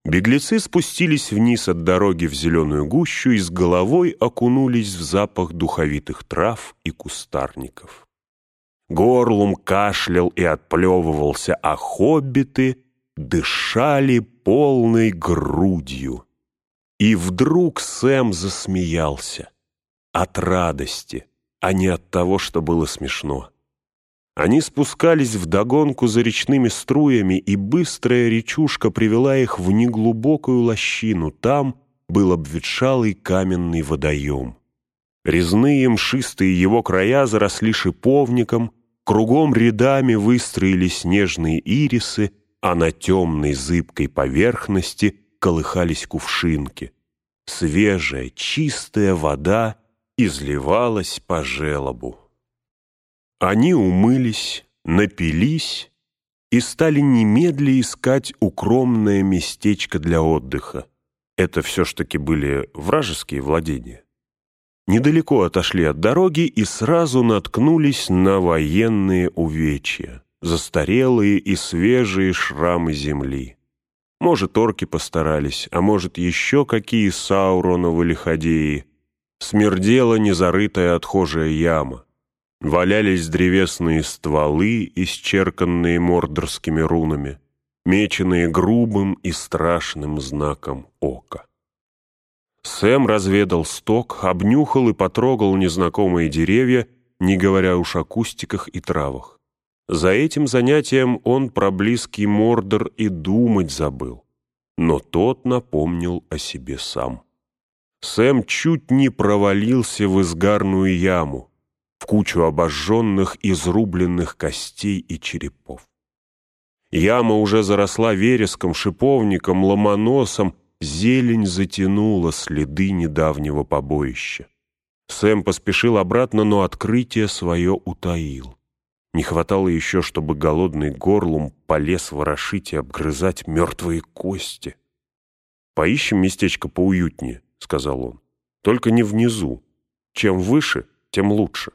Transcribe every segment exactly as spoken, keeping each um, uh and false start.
Беглецы спустились вниз от дороги в зеленую гущу и с головой окунулись в запах духовитых трав и кустарников. Горлум кашлял и отплевывался, а хоббиты дышали полной грудью. И вдруг Сэм засмеялся от радости, а не от того, что было смешно. Они спускались вдогонку за речными струями, и быстрая речушка привела их в неглубокую лощину. Там был обветшалый каменный водоем. Резные мшистые его края заросли шиповником, кругом рядами выстроились снежные ирисы, а на темной зыбкой поверхности колыхались кувшинки. Свежая, чистая вода изливалась по желобу. Они умылись, напились и стали немедля искать укромное местечко для отдыха. Это все ж таки были вражеские владения. Недалеко отошли от дороги и сразу наткнулись на военные увечья, застарелые и свежие шрамы земли. Может, орки постарались, а может, еще какие Сауроновы лиходеи. Смердела незарытая отхожая яма. Валялись древесные стволы, исчерканные мордорскими рунами, меченные грубым и страшным знаком ока. Сэм разведал сток, обнюхал и потрогал незнакомые деревья, не говоря уж о кустиках и травах. За этим занятием он про близкий Мордор и думать забыл, но тот напомнил о себе сам. Сэм чуть не провалился в изгарную яму, в кучу обожженных, изрубленных костей и черепов. Яма уже заросла вереском, шиповником, ломоносом, зелень затянула следы недавнего побоища. Сэм поспешил обратно, но открытие свое утаил. Не хватало еще, чтобы голодный Горлум полез ворошить и обгрызать мертвые кости. «Поищем местечко поуютнее», — сказал он. «Только не внизу. Чем выше, тем лучше».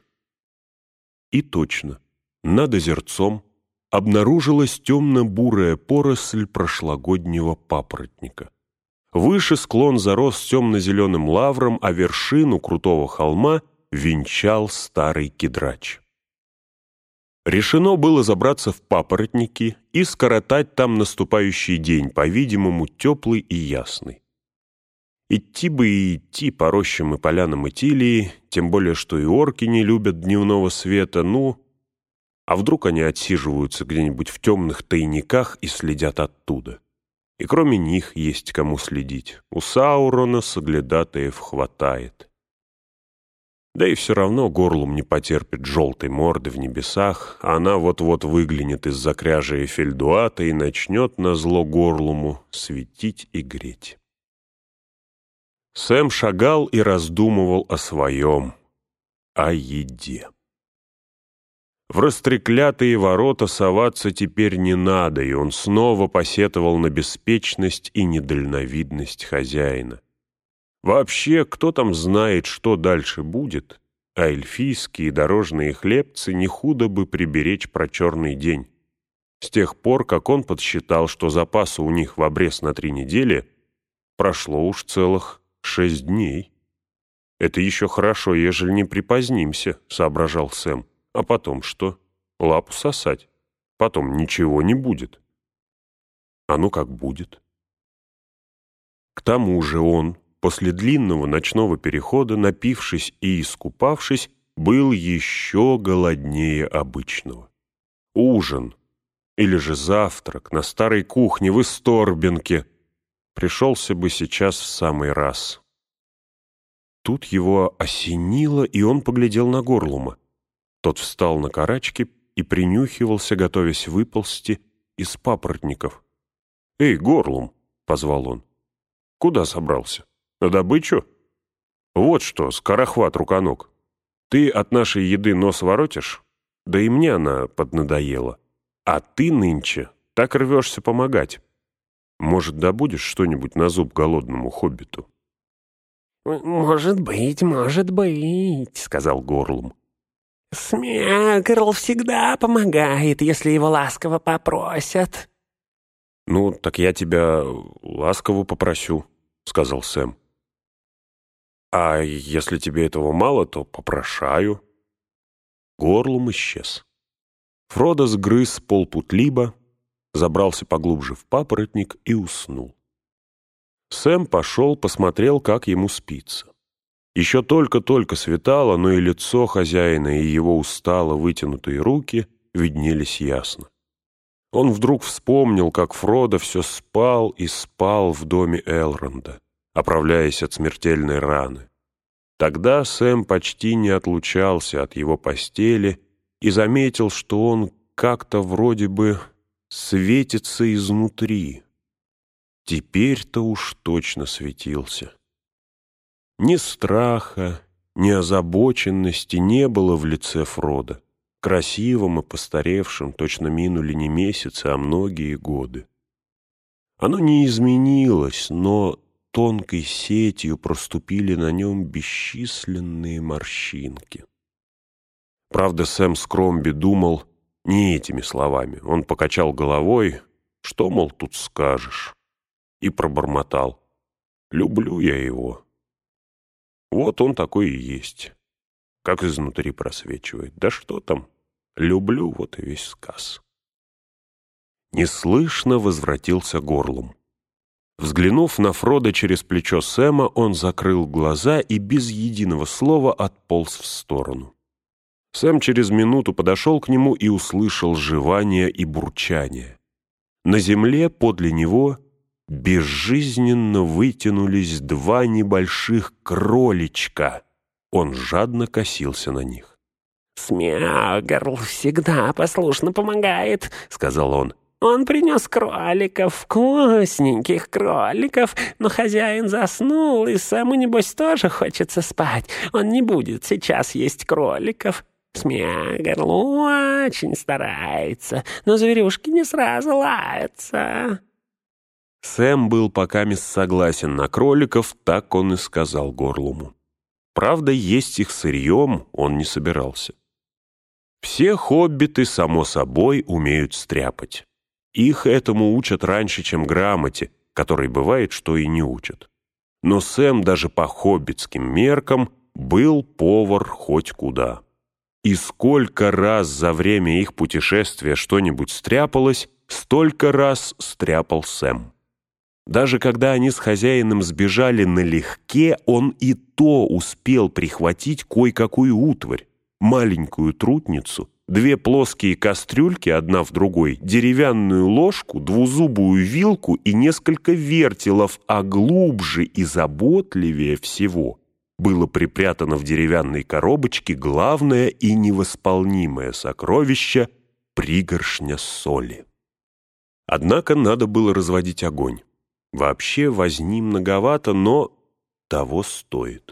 И точно, над озерцом обнаружилась темно-бурая поросль прошлогоднего папоротника. Выше склон зарос темно-зеленым лавром, а вершину крутого холма венчал старый кедрач. Решено было забраться в папоротники и скоротать там наступающий день, по-видимому, теплый и ясный. Идти бы и идти по рощам и полянам Итилии, тем более, что и орки не любят дневного света, ну, а вдруг они отсиживаются где-нибудь в темных тайниках и следят оттуда. И кроме них есть кому следить. У Саурона соглядатаев хватает. Да и все равно Горлум не потерпит желтой морды в небесах, а она вот-вот выглянет из-за кряжа Эфельдуата и начнет назло Горлуму светить и греть. Сэм шагал и раздумывал о своем, о еде. В растреклятые ворота соваться теперь не надо, и он снова посетовал на беспечность и недальновидность хозяина. Вообще, кто там знает, что дальше будет, а эльфийские дорожные хлебцы не худо бы приберечь про черный день. С тех пор, как он подсчитал, что запаса у них в обрез на три недели, прошло уж целых шесть дней. «Это еще хорошо, ежели не припозднимся», — соображал Сэм. «А потом что? Лапу сосать? Потом ничего не будет». А ну как будет. К тому же он, после длинного ночного перехода, напившись и искупавшись, был еще голоднее обычного. Ужин или же завтрак на старой кухне в Исторбенке пришелся бы сейчас в самый раз. Тут его осенило, и он поглядел на Горлума. Тот встал на карачки и принюхивался, готовясь выползти из папоротников. «Эй, Горлум!» — позвал он. «Куда собрался? На добычу? Вот что, скорохват-руконог, ты от нашей еды нос воротишь? Да и мне она поднадоела. А ты нынче так рвешься помогать. Может, добудешь что-нибудь на зуб голодному хоббиту?» «Может быть, может быть», — сказал Горлум. «Смегрл всегда помогает, если его ласково попросят». «Ну, так я тебя ласково попросю», — сказал Сэм. «А если тебе этого мало, то попрошаю». Горлум исчез. Фродо сгрыз полпутлиба, забрался поглубже в папоротник и уснул. Сэм пошел, посмотрел, как ему спится. Еще только-только светало, но и лицо хозяина, и его устало вытянутые руки виднелись ясно. Он вдруг вспомнил, как Фродо все спал и спал в доме Элронда, оправляясь от смертельной раны. Тогда Сэм почти не отлучался от его постели и заметил, что он как-то вроде бы светится изнутри. Теперь-то уж точно светился. Ни страха, ни озабоченности не было в лице Фродо. Красивым и постаревшим точно минули не месяцы, а многие годы. Оно не изменилось, но тонкой сетью проступили на нем бесчисленные морщинки. Правда, Сэм Скромби думал не этими словами. Он покачал головой, что, мол, тут скажешь, и пробормотал: «Люблю я его». Вот он такой и есть, как изнутри просвечивает. Да что там, люблю, вот и весь сказ. Неслышно возвратился Горлум. Взглянув на Фродо через плечо Сэма, он закрыл глаза и без единого слова отполз в сторону. Сэм через минуту подошел к нему и услышал жевание и бурчание. На земле подле него безжизненно вытянулись два небольших кроличка. Он жадно косился на них. «Смягрл всегда послушно помогает», — сказал он. «Он принес кроликов, вкусненьких кроликов, но хозяин заснул, и Сэму, небось, тоже хочется спать. Он не будет сейчас есть кроликов. Смягрл очень старается, но зверюшки не сразу лаются». Сэм был покамест согласен на кроликов, так он и сказал Горлуму. Правда, есть их сырьем он не собирался. Все хоббиты, само собой, умеют стряпать. Их этому учат раньше, чем грамоте, которой бывает, что и не учат. Но Сэм даже по хоббитским меркам был повар хоть куда. И сколько раз за время их путешествия что-нибудь стряпалось, столько раз стряпал Сэм. Даже когда они с хозяином сбежали налегке, он и то успел прихватить кое-какую утварь. Маленькую трутницу, две плоские кастрюльки, одна в другой, деревянную ложку, двузубую вилку и несколько вертелов, а глубже и заботливее всего было припрятано в деревянной коробочке главное и невосполнимое сокровище — пригоршня соли. Однако надо было разводить огонь. Вообще возни многовато, но того стоит.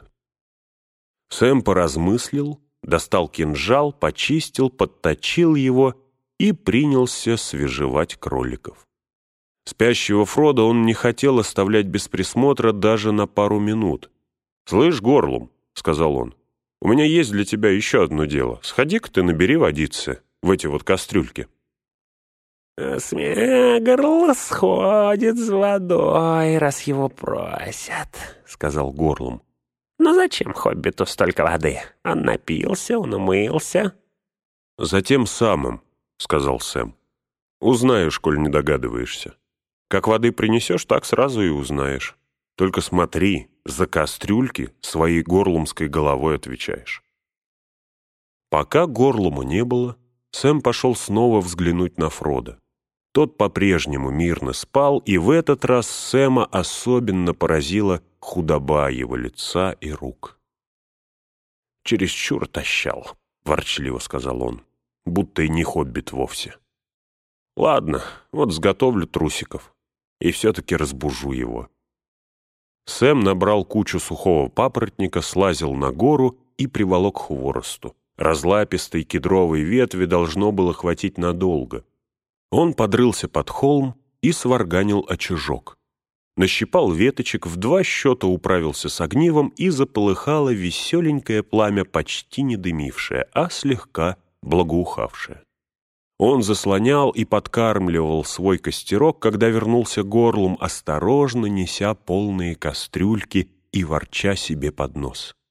Сэм поразмыслил, достал кинжал, почистил, подточил его и принялся свежевать кроликов. Спящего Фродо он не хотел оставлять без присмотра даже на пару минут. «Слышь, Горлум», — сказал он, — «у меня есть для тебя еще одно дело. Сходи-ка ты набери водицы в эти вот кастрюльки». «Смягрл сходит с водой, раз его просят», — сказал Горлум. «Но зачем хоббиту столько воды? Он напился, он умылся». «Затем самым», — сказал Сэм. «Узнаешь, коль не догадываешься. Как воды принесешь, так сразу и узнаешь. Только смотри, за кастрюльки своей горлумской головой отвечаешь». Пока Горлума не было, Сэм пошел снова взглянуть на Фродо. Тот по-прежнему мирно спал, и в этот раз Сэма особенно поразила худоба его лица и рук. «Чересчур тащал», — ворчливо сказал он, будто и не хоббит вовсе. «Ладно, вот сготовлю трусиков, и все-таки разбужу его». Сэм набрал кучу сухого папоротника, слазил на гору и приволок хворосту. Разлапистой кедровой ветви должно было хватить надолго. Он подрылся под холм и сварганил очажок. Нащипал веточек, в два счета управился с огнивом, и заполыхало веселенькое пламя, почти не дымившее, а слегка благоухавшее. Он заслонял и подкармливал свой костерок, когда вернулся Горлум, осторожно неся полные кастрюльки и ворча себе под нос.